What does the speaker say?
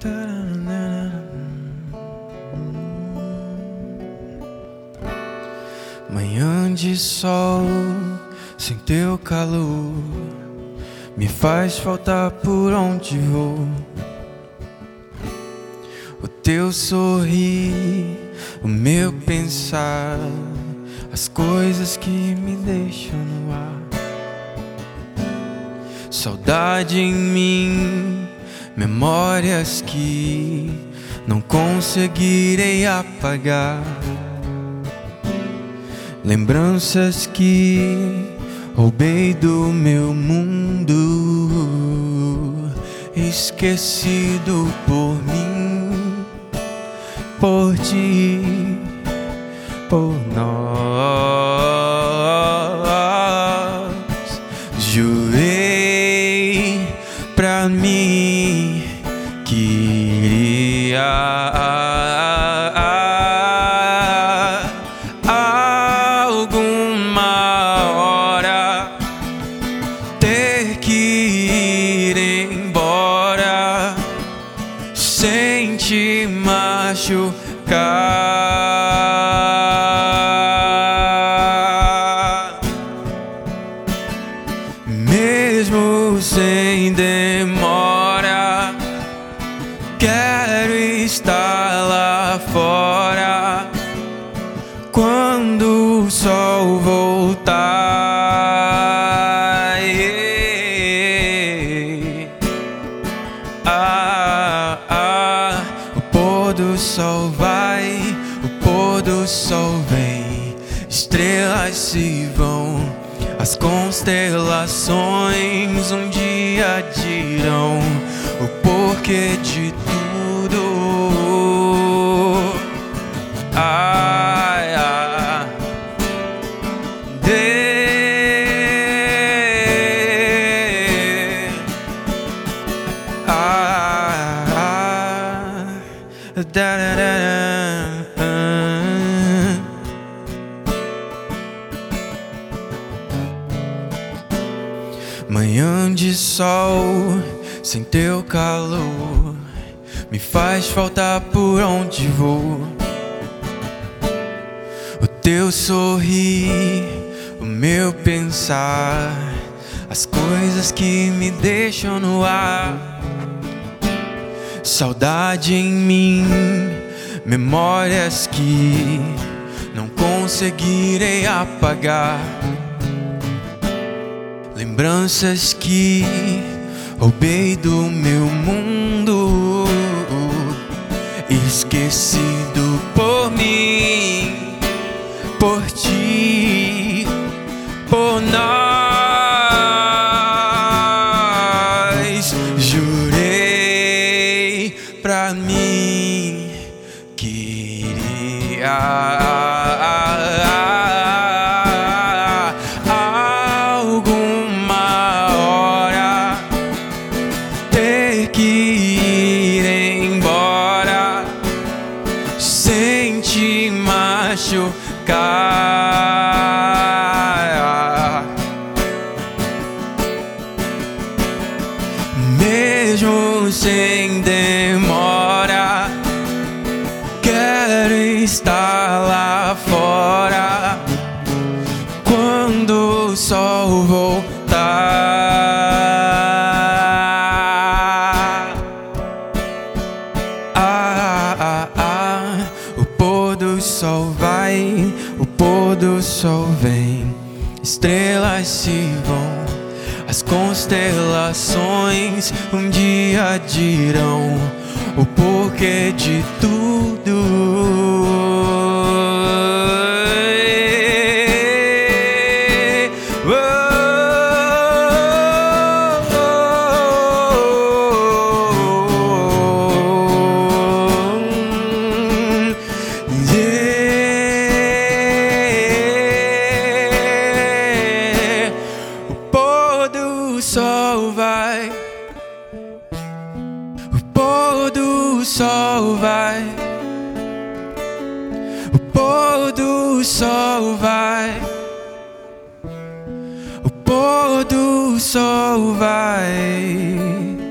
Manhã de sol, sem teu calor, me faz faltar por onde vou. O teu sorrir, o meu pensar, as coisas que me deixam no ar. Saudade em mim, memórias que não conseguirei apagar. Lembranças que roubei do meu mundo, esquecido por mim, por ti, por nós. Jurei pra mim que iria alguma hora ter que ir embora sem te machucar. Mesmo sem demora, quero estar lá fora quando o sol voltar. O pôr do sol vai, o pôr do sol vem, estrelas se vão, as constelações um dia dirão o porquê de tudo. Ai, ai, Manhã de sol, sem teu calor, me faz faltar por onde vou. O teu sorrir, o meu pensar, as coisas que me deixam no ar. Saudade em mim, memórias que não conseguirei apagar. Lembranças que roubei do meu mundo, esquecido por mim, por ti, por nós. Jurei pra mim que iria alguma hora ter que ir embora sem te machucar. Mesmo sem demora, quero estar lá fora quando o sol voltar. O pôr do sol vai, o pôr do sol vem, estrelas se vão, as constelações um dia dirão o porquê de tudo. O pôr do sol vai, o pôr do sol vai, o pôr do sol vai, o pôr do sol vai.